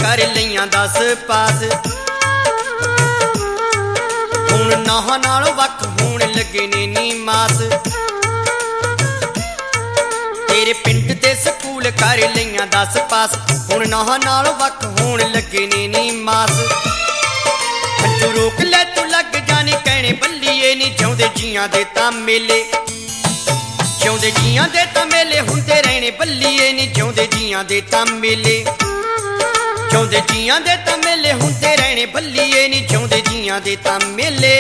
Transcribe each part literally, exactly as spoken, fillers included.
कर लईयां दस पास। हुण नाहां नालों वख होण लगे ने नी मास। तेरे पिंड दे स्कूल कर लईयां दस पास। हुण नाहां नालों वख होण लगे ने नी मास। हंझू रोक ले तू लग जानी कहने बल्लीए नी जिउंदे जियां दे तां मेले। जिउंदे जियां दे तां मेले हुंदे रहने बल्लीए नी जिउंदे जियां दे तां मेले। जिउंदे जियां दे तां मेले हुंदे रहने बल्लीए नी जिउंदे जियां दे तां मेले।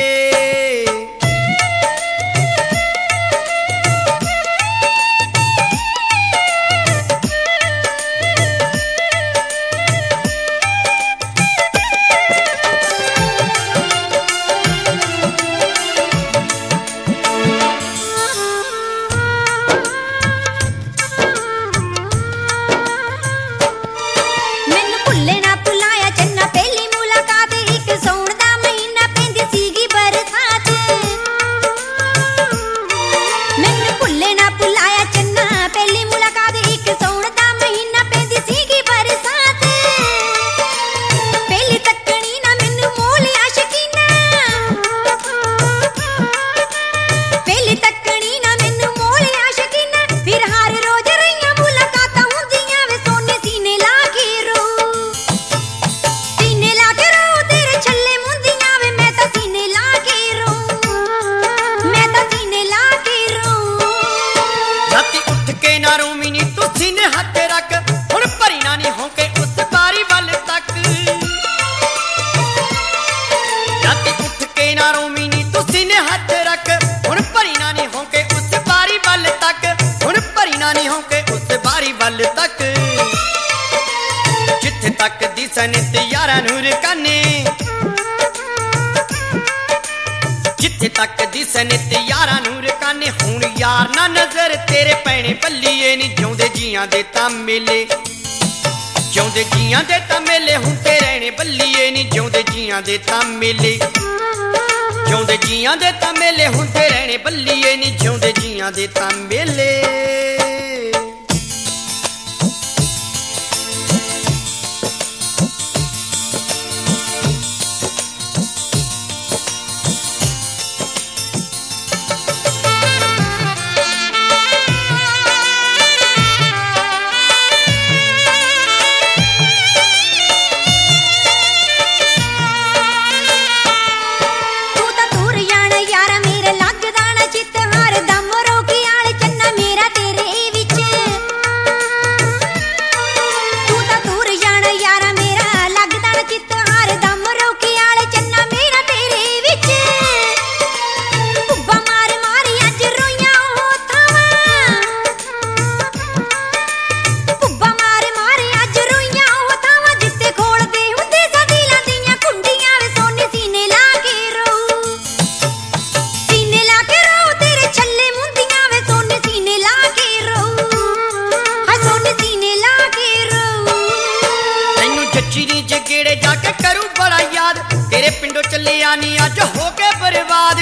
जिथे तक दिसन ते यारा नूर काने। जिथे तक दिसन ते यारा नूर काने। हुण यार ना नजर तेरे पैने बल्लीए नी जिउंदे जियां दे तां मेले। जिउंदे जियां दे तां मेले हुंदे रहने बल्लीए नी जिउंदे जियां दे तां मेले। जिउंदे जियां दे तां मेले हुंदे रहने बल्लीए नी जिउंदे जियां दे तां मेले। जाके करूं बड़ा याद तेरे पिंडों चले आनी अज हो के बर्बाद।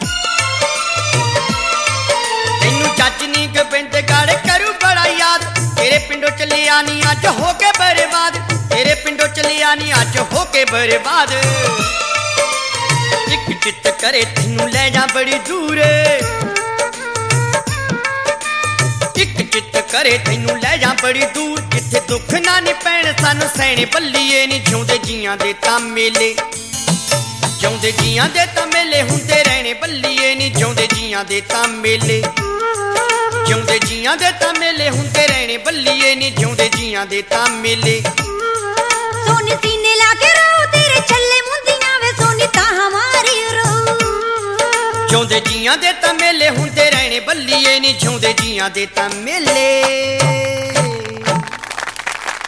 तेनू जज नी गोबिंद गाड़े करूं बड़ा याद तेरे पिंडों चले आनी अज हो के बर्बाद। तेरे पिंडों चले आनी अज हो के बर्बाद। एक चित करे तेनू ले जा बड़ी दूर। एक चित करे तेनू ले जा बड़ी दूर। जिथे दुख ना नी पैण सानू सैने बल्लीए नी जिउंदे जियां दे तां मेले। जिउंदे जियां दे तां मेले हुंदे रहने बल्लीए नी जिउंदे जियां दे तां मेले। जिउंदे जियां दे तां मेले हुंदे रहने बल्लीए नी जिउंदे जियां दे तां मेले। सोनी सीने लाके रो तेरे छल्ले मुंदियां वे सोनी ताहां मारी रो। जिउंदे जियां दे तां मेले हुंदे रहने बल्लीए नी जिउंदे जियां दे तां मेले।